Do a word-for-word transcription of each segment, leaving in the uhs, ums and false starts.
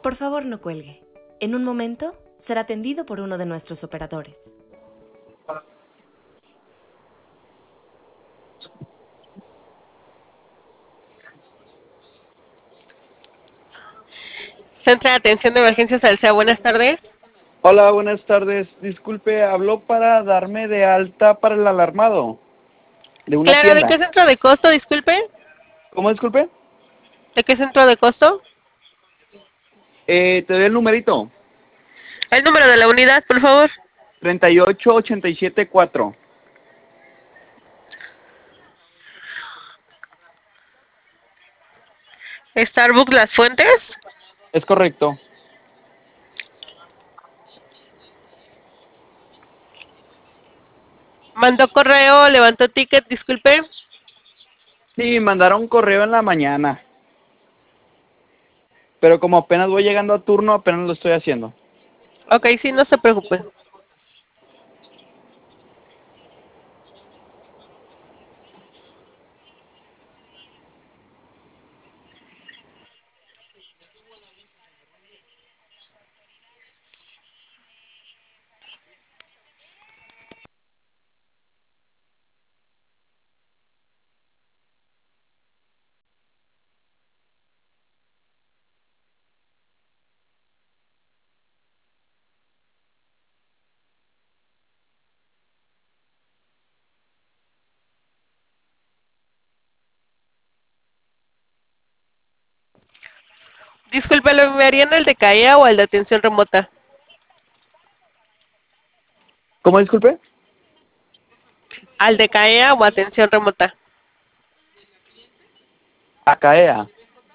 Por favor, no cuelgue. En un momento será atendido por uno de nuestros operadores. Centro de Atención de Emergencias Alsea, buenas tardes. Hola, buenas tardes. Disculpe, habló para darme de alta para el alarmado de una Claro, ¿de tienda. qué centro de costo, disculpe? ¿Cómo, disculpe? ¿De qué centro de costo? Eh, te doy el numerito. El número de la unidad, por favor. treinta y ocho ochenta y siete cuatro. Starbucks Las Fuentes. Es correcto. Mandó correo, levantó ticket, disculpe. Sí, mandaron correo en la mañana. Pero como apenas voy llegando a turno, apenas lo estoy haciendo. Ok, sí, no se preocupe. Disculpe, ¿lo enviarían al de C A E A o al de atención remota? ¿Cómo, disculpe? ¿Al de C A E A o atención remota? Acaea.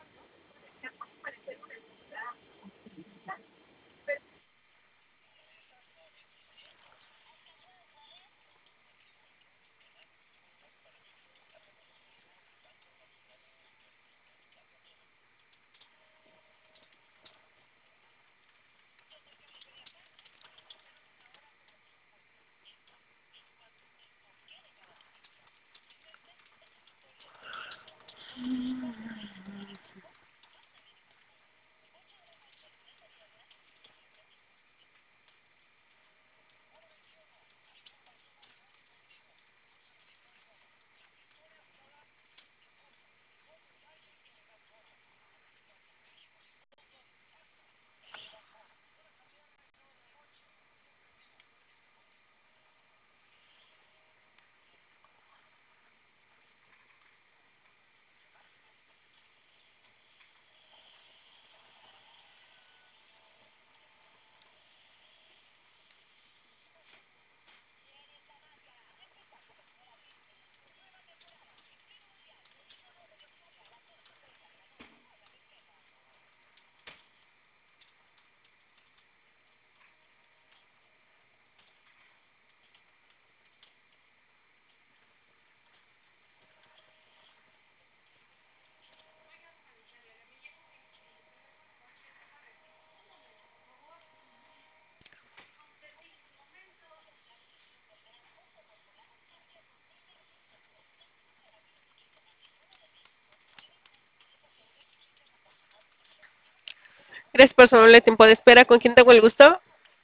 Gracias por su amable tiempo de espera. ¿Con quién tengo el gusto?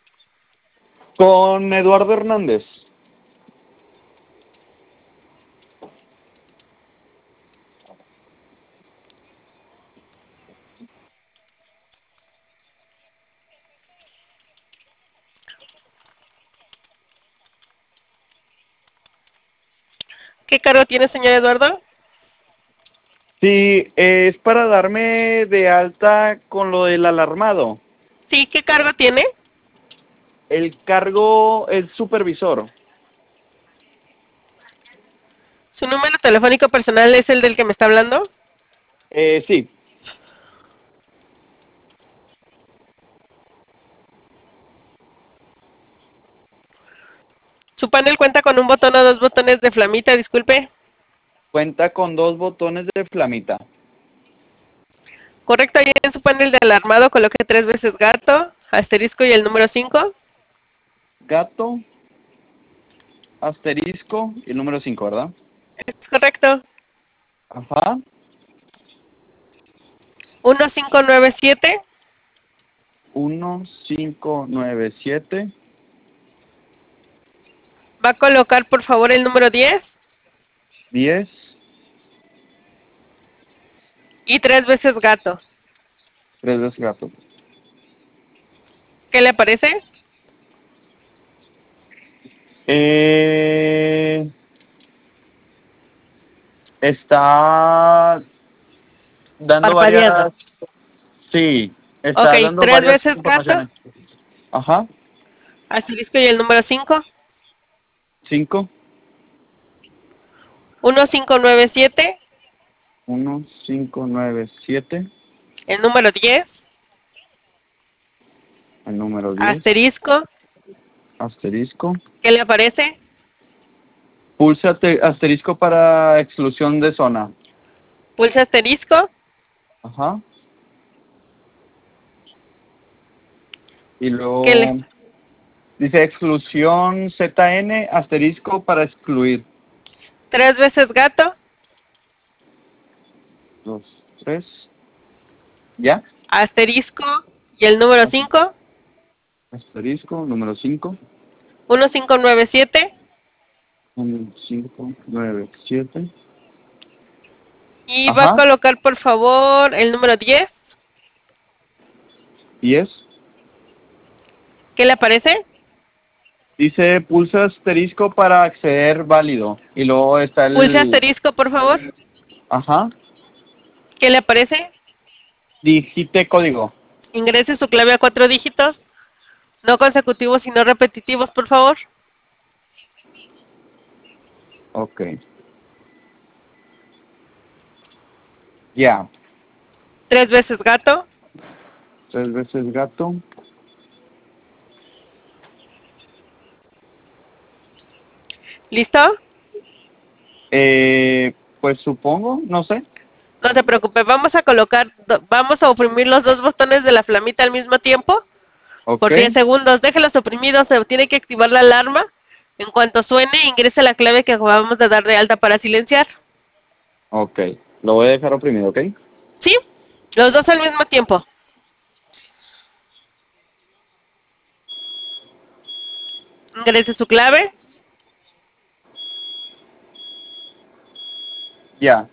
Con Eduardo Hernández. ¿Qué cargo tiene, señor Eduardo? Sí, eh, es para darme de alta con lo del alarmado. Sí, ¿qué cargo tiene? El cargo es supervisor. ¿Su número telefónico personal es el del que me está hablando? Eh, sí. ¿Su panel cuenta con un botón o dos botones de flamita, disculpe? Cuenta con dos botones de flamita. Correcto, ahí en su panel de alarmado coloque tres veces gato, asterisco y el número cinco. Gato, asterisco y el número cinco, ¿verdad? Es correcto. Ajá. uno cinco nueve siete uno cinco nueve siete. Va a colocar, por favor, el número diez. diez. Y tres veces gato. Tres veces gato. ¿Qué le aparece? Eh, está dando Parpadeando. varias... Sí, está Ok, dando tres varias veces gato. informaciones. Ajá. Asterisco y el número cinco. cinco. uno cinco nueve siete. uno cinco nueve siete. El número diez. El número diez. Asterisco. Asterisco. ¿Qué le aparece? Pulsa ate- asterisco para exclusión de zona. Pulsa asterisco. Ajá. Y luego ¿Qué le? dice exclusión Z N asterisco para excluir. Tres veces gato. Dos, tres. ¿Ya? Asterisco y el número cinco. Asterisco, número cinco. uno cinco nueve siete. uno cinco nueve siete. Y va a Ajá. colocar, por favor, el número diez. diez. ¿Qué le aparece? Dice pulsa asterisco para acceder válido. Y luego está el... Pulse asterisco, por favor. Ajá. ¿Qué le aparece? Digite código. Ingrese su clave a cuatro dígitos. No consecutivos, sino repetitivos, por favor. Ok. Ya. Tres veces gato. Tres veces gato. ¿Listo? Eh, pues supongo, no sé. No se preocupe, vamos a colocar, do- vamos a oprimir los dos botones de la flamita al mismo tiempo Ok. por diez segundos. Déjelos oprimidos, se tiene que activar la alarma. En cuanto suene, ingrese la clave que acabamos de dar de alta para silenciar. Ok. Lo voy a dejar oprimido, ¿ok? ¿Sí? Los dos al mismo tiempo. Ingrese su clave. Ya.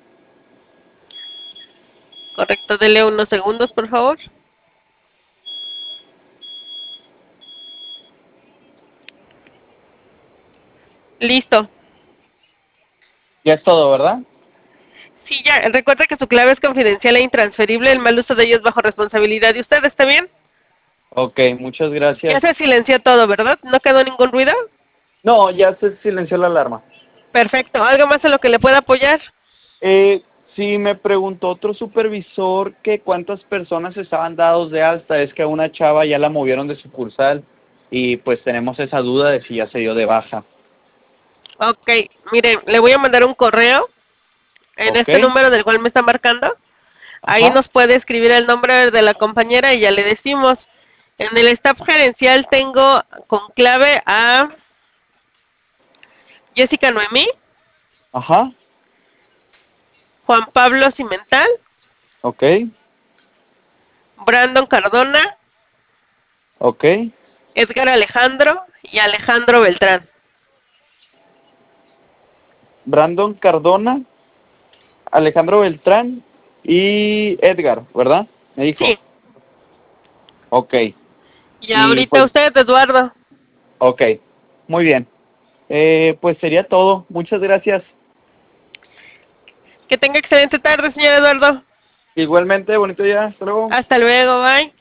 Correcto, dele unos segundos, por favor. Listo. Ya es todo, ¿verdad? Sí, ya, recuerda que su clave es confidencial e intransferible. El mal uso de ella es bajo responsabilidad de usted, ¿está bien? Ok, muchas Ya gracias. se silenció todo, ¿verdad? ¿No quedó ningún ruido? No, ya se silenció la alarma. Perfecto. ¿Algo más en lo que le pueda apoyar? Eh, sí, me preguntó otro supervisor que cuántas personas estaban dados de alta. Es que a una chava ya la movieron de sucursal y pues tenemos esa duda de si ya se dio de baja. Ok, miren, le voy a mandar un correo en Ok. este número del cual me está marcando. Ahí Ajá. nos puede escribir el nombre de la compañera y ya le decimos. En el staff gerencial tengo con clave a Jessica Noemí, Ajá. Juan Pablo Cimental, Ok. Brandon Cardona, Ok. Edgar Alejandro y Alejandro Beltrán. Brandon Cardona, Alejandro Beltrán y Edgar, ¿verdad? Me dijo. Sí, Ok. y Y ahorita pues, usted, Eduardo. ok. Muy bien. Eh, pues sería todo. Muchas gracias. Que tenga excelente tarde, señor Eduardo. Igualmente, bonito día. Hasta luego. Hasta luego, bye.